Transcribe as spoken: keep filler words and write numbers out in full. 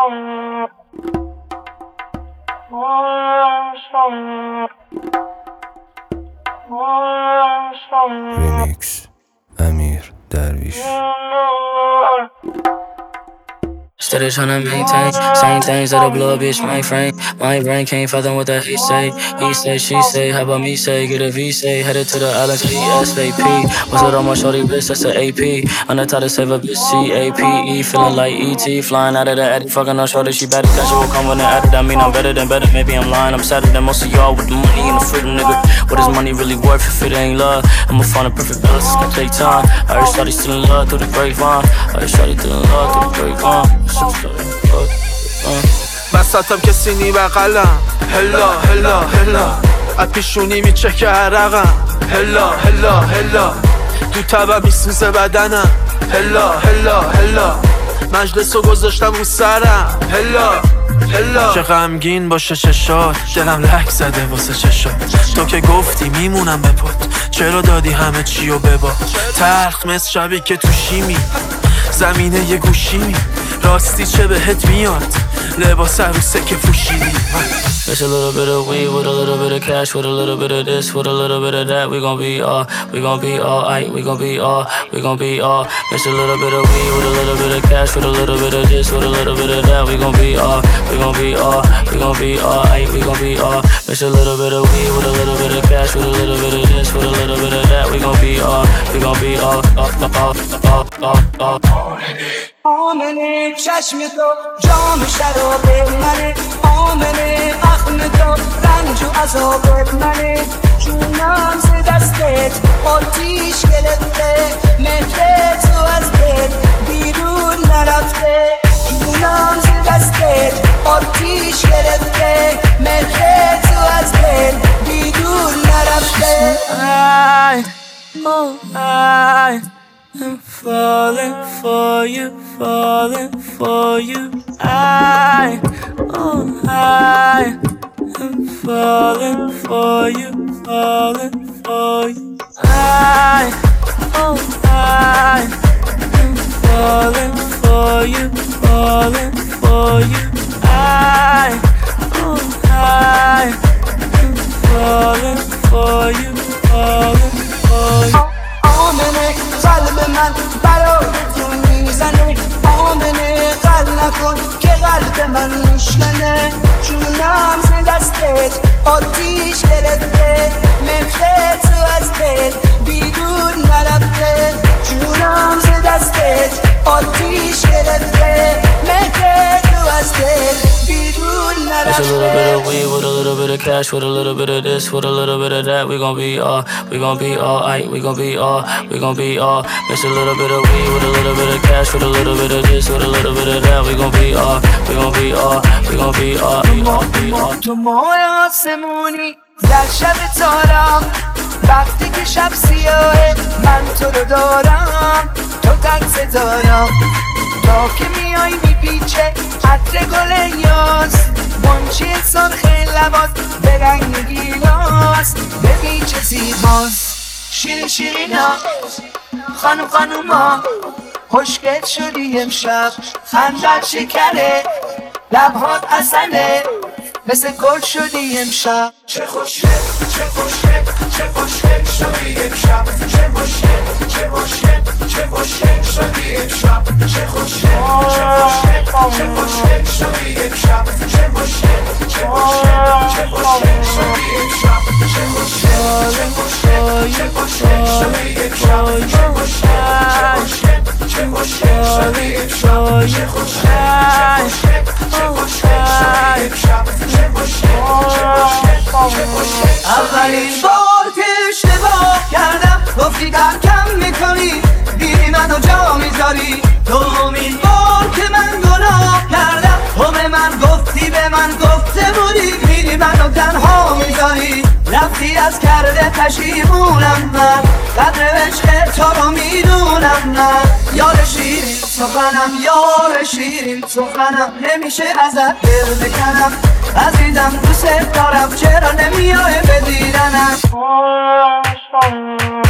ریمیکس امیر درویش. Steady tryna maintain same things that'll blow a bitch my frame. My brain can't fathom what that he say. He say, she say, how about me say? Get a V say, headed to the island to E S V P. What's it on my shorty wrist? That's a A P. I'm the type to save a bitch C A P E. Feeling like E T Flying out of the attic, fucking on shorty. She better catch it, will come when the attic. I mean I'm better than better, maybe I'm lying. I'm sadder than most of y'all with the money and the freedom, nigga. What is money really worth if it ain't love? I'ma find a perfect balance, it's gonna take time. I heard shorty still in love through the grapevine. I heard shorty still in love through the grapevine. بساتم که سینی بغلم هلا هلا هلا از پیشونی میچکه عرقم هلا هلا هلا تو تبم میسوزه بدنم هلا هلا هلا مجلسو گذاشتم رو سرم هلا هلا چه غمگین باشه چشات دلم لک زده واسه چشات تو که گفتی میمونم به پات چرا دادی همه چیو ببا تلخ مثل شبی که تو شیمی زمینه یه گوشیمی راستی چه بهت میاد لباس عروسه که پوشیدی It's a little bit of weed with a little bit of cash, with a little bit of this, with a little bit of that. We gon' be all, we gon' be all, aight, we gon' be all, we gon' be all. It's a little bit of weed with a little bit of cash, with a little bit of this, with a little bit of that. We gon' be all, we gon' be all, we gon' be all, aight, we gon' be all. It's a little bit of weed with a little bit of cash, with a little bit of this, with a little bit of that. We gon' be all, we gon' be all, all, all, all, all, all. آمنه چشم تو جام شراب منه آمنه اخم تو رنج و عذاب منه جونم ز دستت آتیش گرفته مهر تو از دل بیرون نرفته جونم ز دستت آتیش گرفته مهر تو از دل بیرون نرفته I, oh I I'm falling for you, falling for you. I, oh I, I'm falling for you, falling for you. I, oh I, I'm falling for you, falling for you. I, oh I, I'm falling for you, falling for you. آمنه قلب من برای تو میزنه آمنه قلب نکن که قلب من میشکنه جونم ز دستت آتیش گرفته مهر تو از دل بیرون نرفته جونم ز دستت آتیش گرفته مهر تو از دل بیرون It's a little bit نرفته of weed with a little bit of cash, with a little bit of this, with a little bit of that. We gon' be all, we gon' be all, aight, we gon' be all, we gon' be all. It's a little bit of weed with a little bit of cash, with a little bit of this, with a little bit of that. We gon' be all, we gon' be all, we gon' be all, we gon' be all. تو ماه آسمونی در شب تارم وقتی که شب سیاهه من تو رو دارم تو تک ستارم تا که میای میپیچه عطر گل یاس منچه سرخ لبات به رنگ گیلاس ببین چه زیباست شیرین شیرینا خانوم خانوما خوشگل شدی امشب خندت شکره لبهات عسله مثل گل شدی امشب چه خوشگل چه خوشگل چه خوشگل شدی امشب چه خوشگل چه خوشگل چه خوشگل شدی امشب چه خوشگل چه خوشگل چه خوشگل شدی امشب چه خوشگل چه خوشگل چه خوشگل شدی امشب چه خوشگل چه خوشگل چه خوشگل شدی امشب چه خوشگل چه خوشگل شدی امشب چه خوشگل چه خوشگل شدی امشب چه اولین بار که اشتباه کردم گفتی کم کم میکنی دیدی منو جا میذاری دومین بار که من گناه کردم تو به من گفتی به من گفته بودی میری منو تنها میذاری رفتی از کرده پشیمونم من قدر عشق تو رو میدونم من یار شیرین سخنم یار شیرین سخنم نمیشه ازت دل بکنم عزیزم دوست دارم چرا نمیای به دیدنم